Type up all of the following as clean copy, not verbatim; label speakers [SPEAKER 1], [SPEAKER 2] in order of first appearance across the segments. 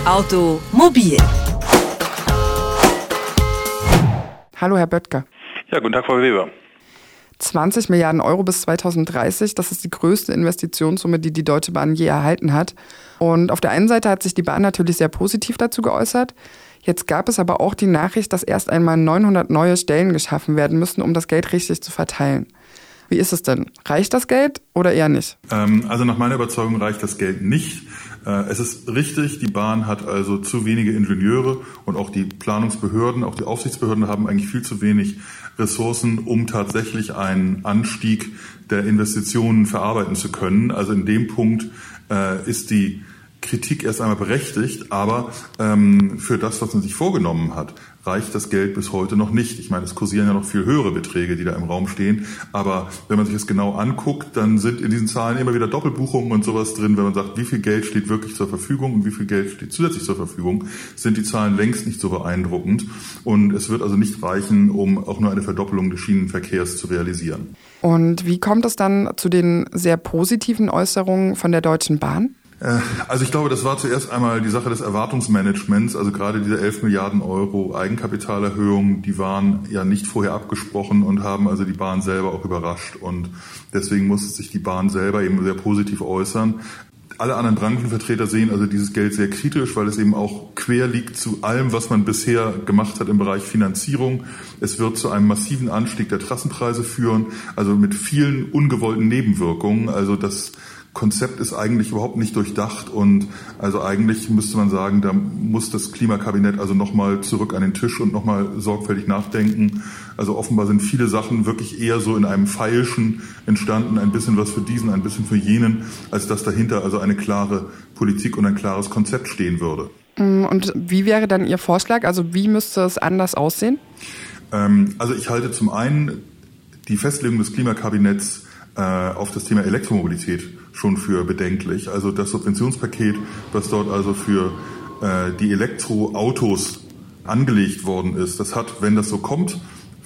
[SPEAKER 1] Automobil.
[SPEAKER 2] Hallo, Herr Böttger.
[SPEAKER 3] Ja, guten Tag, Frau Weber.
[SPEAKER 2] 20 Milliarden Euro bis 2030, das ist die größte Investitionssumme, die die Deutsche Bahn je erhalten hat. Und auf der einen Seite hat sich die Bahn natürlich sehr positiv dazu geäußert. Jetzt gab es aber auch die Nachricht, dass erst einmal 900 neue Stellen geschaffen werden müssen, um das Geld richtig zu verteilen. Wie ist es denn? Reicht das Geld oder eher nicht?
[SPEAKER 4] Also nach meiner Überzeugung reicht das Geld nicht. Es ist richtig, die Bahn hat also zu wenige Ingenieure und auch die Planungsbehörden, auch die Aufsichtsbehörden haben eigentlich viel zu wenig Ressourcen, um tatsächlich einen Anstieg der Investitionen verarbeiten zu können. Also in dem Punkt ist die Kritik erst einmal berechtigt, aber für das, was man sich vorgenommen hat, reicht das Geld bis heute noch nicht. Ich meine, es kursieren ja noch viel höhere Beträge, die da im Raum stehen. Aber wenn man sich das genau anguckt, dann sind in diesen Zahlen immer wieder Doppelbuchungen und sowas drin. Wenn man sagt, wie viel Geld steht wirklich zur Verfügung und wie viel Geld steht zusätzlich zur Verfügung, sind die Zahlen längst nicht so beeindruckend. Und es wird also nicht reichen, um auch nur eine Verdoppelung des Schienenverkehrs zu realisieren.
[SPEAKER 2] Und wie kommt es dann zu den sehr positiven Äußerungen von der Deutschen Bahn?
[SPEAKER 4] Also ich glaube, das war zuerst einmal die Sache des Erwartungsmanagements. Also gerade diese 11 Milliarden Euro Eigenkapitalerhöhung, die waren ja nicht vorher abgesprochen und haben also die Bahn selber auch überrascht. Und deswegen musste sich die Bahn selber eben sehr positiv äußern. Alle anderen Branchenvertreter sehen also dieses Geld sehr kritisch, weil es eben auch quer liegt zu allem, was man bisher gemacht hat im Bereich Finanzierung. Es wird zu einem massiven Anstieg der Trassenpreise führen, also mit vielen ungewollten Nebenwirkungen. Also das Konzept ist eigentlich überhaupt nicht durchdacht und also eigentlich müsste man sagen, da muss das Klimakabinett also nochmal zurück an den Tisch und nochmal sorgfältig nachdenken. Also offenbar sind viele Sachen wirklich eher so in einem Feilschen entstanden, ein bisschen was für diesen, ein bisschen für jenen, als dass dahinter also eine klare Politik und ein klares Konzept stehen würde.
[SPEAKER 2] Und wie wäre dann Ihr Vorschlag? Also wie müsste es anders aussehen?
[SPEAKER 4] Also ich halte zum einen die Festlegung des Klimakabinetts auf das Thema Elektromobilität schon für bedenklich. Also das Subventionspaket, was dort also für die Elektroautos angelegt worden ist, das hat, wenn das so kommt,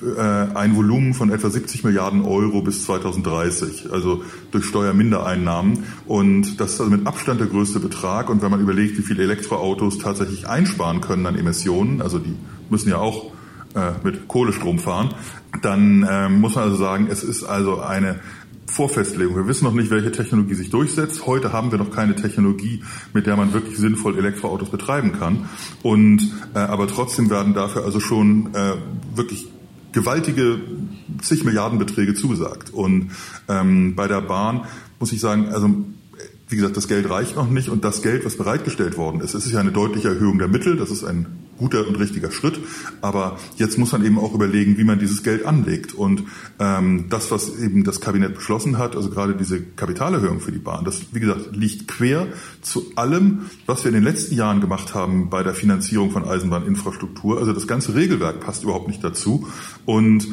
[SPEAKER 4] ein Volumen von etwa 70 Milliarden Euro bis 2030, also durch Steuermindereinnahmen. Und das ist also mit Abstand der größte Betrag. Und wenn man überlegt, wie viele Elektroautos tatsächlich einsparen können an Emissionen, also die müssen ja auch mit Kohlestrom fahren, dann muss man also sagen, es ist also eine Vorfestlegung. Wir wissen noch nicht, welche Technologie sich durchsetzt. Heute haben wir noch keine Technologie, mit der man wirklich sinnvoll Elektroautos betreiben kann. Und aber trotzdem werden dafür also schon wirklich gewaltige zig Milliardenbeträge zugesagt. Und bei der Bahn muss ich sagen, also wie gesagt, das Geld reicht noch nicht und das Geld, was bereitgestellt worden ist, es ist ja eine deutliche Erhöhung der Mittel, das ist ein guter und richtiger Schritt, aber jetzt muss man eben auch überlegen, wie man dieses Geld anlegt und das, was eben das Kabinett beschlossen hat, also gerade diese Kapitalerhöhung für die Bahn, das, wie gesagt, liegt quer zu allem, was wir in den letzten Jahren gemacht haben bei der Finanzierung von Eisenbahninfrastruktur, also das ganze Regelwerk passt überhaupt nicht dazu und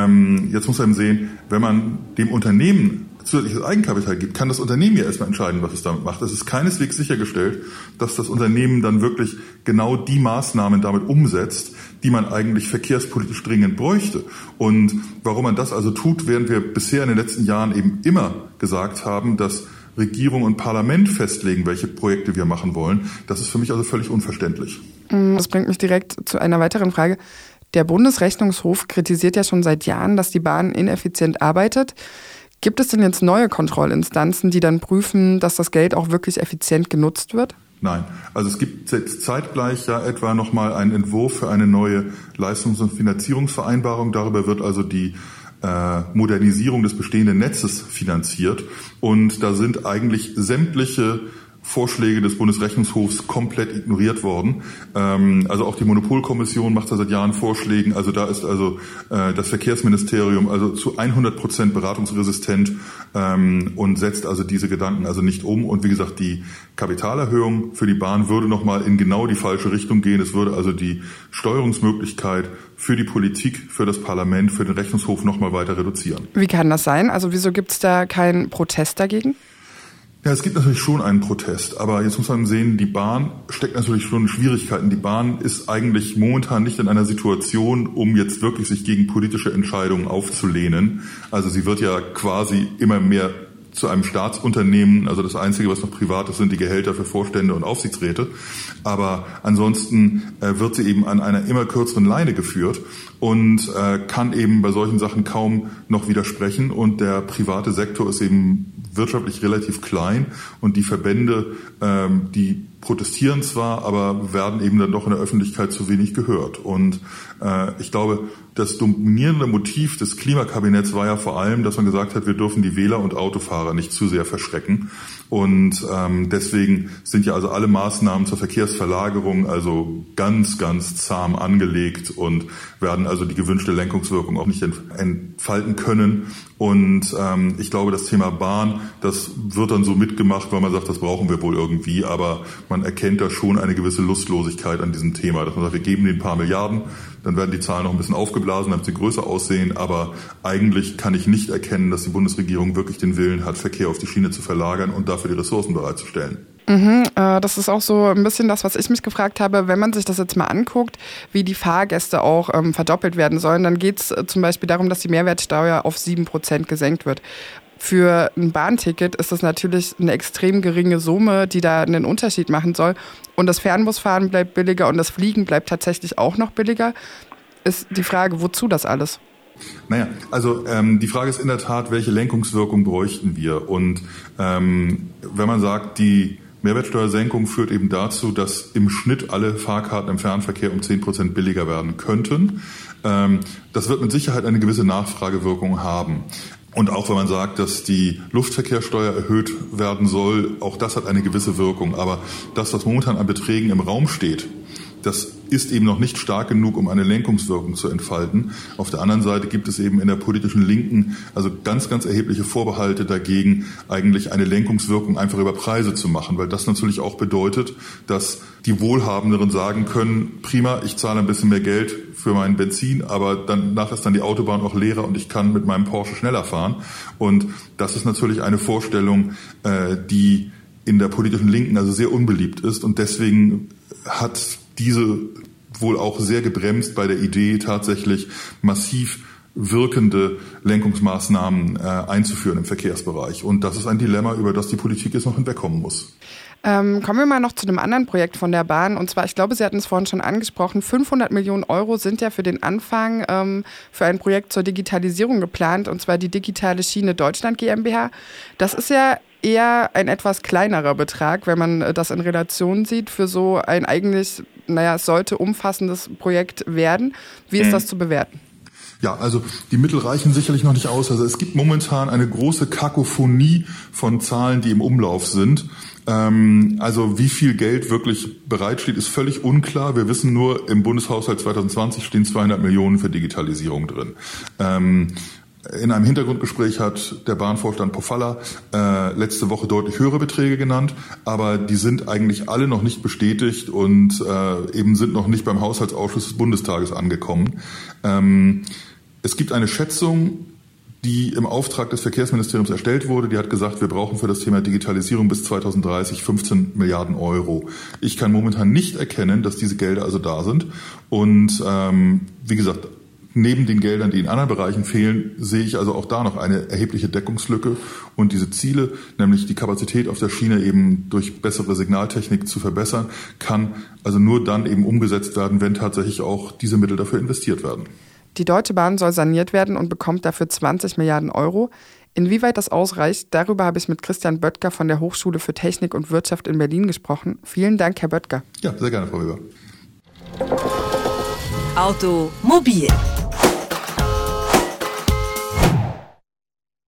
[SPEAKER 4] jetzt muss man eben sehen, wenn man dem Unternehmen zusätzliches Eigenkapital gibt, kann das Unternehmen ja erstmal entscheiden, was es damit macht. Es ist keineswegs sichergestellt, dass das Unternehmen dann wirklich genau die Maßnahmen damit umsetzt, die man eigentlich verkehrspolitisch dringend bräuchte. Und warum man das also tut, während wir bisher in den letzten Jahren eben immer gesagt haben, dass Regierung und Parlament festlegen, welche Projekte wir machen wollen, das ist für mich also völlig unverständlich.
[SPEAKER 2] Das bringt mich direkt zu einer weiteren Frage. Der Bundesrechnungshof kritisiert ja schon seit Jahren, dass die Bahn ineffizient arbeitet. Gibt es denn jetzt neue Kontrollinstanzen, die dann prüfen, dass das Geld auch wirklich effizient genutzt wird?
[SPEAKER 4] Nein. Also es gibt jetzt zeitgleich ja etwa nochmal einen Entwurf für eine neue Leistungs- und Finanzierungsvereinbarung. Darüber wird also die Modernisierung des bestehenden Netzes finanziert. Und da sind eigentlich sämtliche Vorschläge des Bundesrechnungshofs komplett ignoriert worden. Also auch die Monopolkommission macht da seit Jahren Vorschläge. Also da ist also das Verkehrsministerium also zu 100% beratungsresistent und setzt also diese Gedanken also nicht um. Und wie gesagt, die Kapitalerhöhung für die Bahn würde nochmal in genau die falsche Richtung gehen. Es würde also die Steuerungsmöglichkeit für die Politik, für das Parlament, für den Rechnungshof nochmal weiter reduzieren.
[SPEAKER 2] Wie kann das sein? Also wieso gibt es da keinen Protest dagegen?
[SPEAKER 4] Ja, es gibt natürlich schon einen Protest, aber jetzt muss man sehen, die Bahn steckt natürlich schon in Schwierigkeiten. Die Bahn ist eigentlich momentan nicht in einer Situation, um jetzt wirklich sich gegen politische Entscheidungen aufzulehnen. Also sie wird ja quasi immer mehr zu einem Staatsunternehmen. Also das Einzige, was noch privat ist, sind die Gehälter für Vorstände und Aufsichtsräte. Aber ansonsten wird sie eben an einer immer kürzeren Leine geführt und kann eben bei solchen Sachen kaum noch widersprechen. Und der private Sektor ist eben wirtschaftlich relativ klein und die Verbände, die protestieren zwar, aber werden eben dann doch in der Öffentlichkeit zu wenig gehört. Und ich glaube, das dominierende Motiv des Klimakabinetts war ja vor allem, dass man gesagt hat, wir dürfen die Wähler und Autofahrer nicht zu sehr verschrecken. Und deswegen sind ja also alle Maßnahmen zur Verkehrsverlagerung also ganz, ganz zahm angelegt und werden also die gewünschte Lenkungswirkung auch nicht entfalten können. Und ich glaube, das Thema Bahn, das wird dann so mitgemacht, weil man sagt, das brauchen wir wohl irgendwie. Aber man erkennt da schon eine gewisse Lustlosigkeit an diesem Thema. Dass man sagt, wir geben denen ein paar Milliarden, dann werden die Zahlen noch ein bisschen aufgeblasen, damit sie größer aussehen. Aber eigentlich kann ich nicht erkennen, dass die Bundesregierung wirklich den Willen hat, Verkehr auf die Schiene zu verlagern und dafür die Ressourcen bereitzustellen.
[SPEAKER 2] Das ist auch so ein bisschen das, was ich mich gefragt habe. Wenn man sich das jetzt mal anguckt, wie die Fahrgäste auch verdoppelt werden sollen, dann geht es zum Beispiel darum, dass die Mehrwertsteuer auf 7% gesenkt wird. Für ein Bahnticket ist das natürlich eine extrem geringe Summe, die da einen Unterschied machen soll. Und das Fernbusfahren bleibt billiger und das Fliegen bleibt tatsächlich auch noch billiger. Ist die Frage, wozu das alles?
[SPEAKER 4] Naja, also die Frage ist in der Tat, welche Lenkungswirkung bräuchten wir? Und wenn man sagt, die Mehrwertsteuersenkung führt eben dazu, dass im Schnitt alle Fahrkarten im Fernverkehr um 10% billiger werden könnten. Das wird mit Sicherheit eine gewisse Nachfragewirkung haben. Und auch wenn man sagt, dass die Luftverkehrssteuer erhöht werden soll, auch das hat eine gewisse Wirkung. Aber das, was momentan an Beträgen im Raum steht, das ist eben noch nicht stark genug, um eine Lenkungswirkung zu entfalten. Auf der anderen Seite gibt es eben in der politischen Linken also ganz, ganz erhebliche Vorbehalte dagegen, eigentlich eine Lenkungswirkung einfach über Preise zu machen, weil das natürlich auch bedeutet, dass die Wohlhabenderen sagen können, prima, ich zahle ein bisschen mehr Geld für meinen Benzin, aber danach ist dann die Autobahn auch leerer und ich kann mit meinem Porsche schneller fahren. Und das ist natürlich eine Vorstellung, die in der politischen Linken also sehr unbeliebt ist und deswegen hat diese wohl auch sehr gebremst bei der Idee, tatsächlich massiv wirkende Lenkungsmaßnahmen einzuführen im Verkehrsbereich. Und das ist ein Dilemma, über das die Politik jetzt noch hinwegkommen muss.
[SPEAKER 2] Kommen wir mal noch zu einem anderen Projekt von der Bahn. Und zwar, ich glaube, Sie hatten es vorhin schon angesprochen, 500 Millionen Euro sind ja für den Anfang für ein Projekt zur Digitalisierung geplant, und zwar die Digitale Schiene Deutschland GmbH. Das ist ja eher ein etwas kleinerer Betrag, wenn man das in Relation sieht, für so ein eigentlich, es sollte umfassendes Projekt werden. Wie ist das zu bewerten?
[SPEAKER 4] Ja, also die Mittel reichen sicherlich noch nicht aus. Also es gibt momentan eine große Kakophonie von Zahlen, die im Umlauf sind. Also wie viel Geld wirklich bereitsteht, ist völlig unklar. Wir wissen nur, im Bundeshaushalt 2020 stehen 200 Millionen für Digitalisierung drin. In einem Hintergrundgespräch hat der Bahnvorstand Pofalla letzte Woche deutlich höhere Beträge genannt, aber die sind eigentlich alle noch nicht bestätigt und eben sind noch nicht beim Haushaltsausschuss des Bundestages angekommen. Es gibt eine Schätzung, die im Auftrag des Verkehrsministeriums erstellt wurde. Die hat gesagt, wir brauchen für das Thema Digitalisierung bis 2030 15 Milliarden Euro. Ich kann momentan nicht erkennen, dass diese Gelder also da sind. Und wie gesagt, neben den Geldern, die in anderen Bereichen fehlen, sehe ich also auch da noch eine erhebliche Deckungslücke. Und diese Ziele, nämlich die Kapazität auf der Schiene eben durch bessere Signaltechnik zu verbessern, kann also nur dann eben umgesetzt werden, wenn tatsächlich auch diese Mittel dafür investiert werden.
[SPEAKER 2] Die Deutsche Bahn soll saniert werden und bekommt dafür 20 Milliarden Euro. Inwieweit das ausreicht, darüber habe ich mit Christian Böttger von der Hochschule für Technik und Wirtschaft in Berlin gesprochen. Vielen Dank, Herr Böttger.
[SPEAKER 4] Ja, sehr gerne, Frau Weber.
[SPEAKER 1] Automobil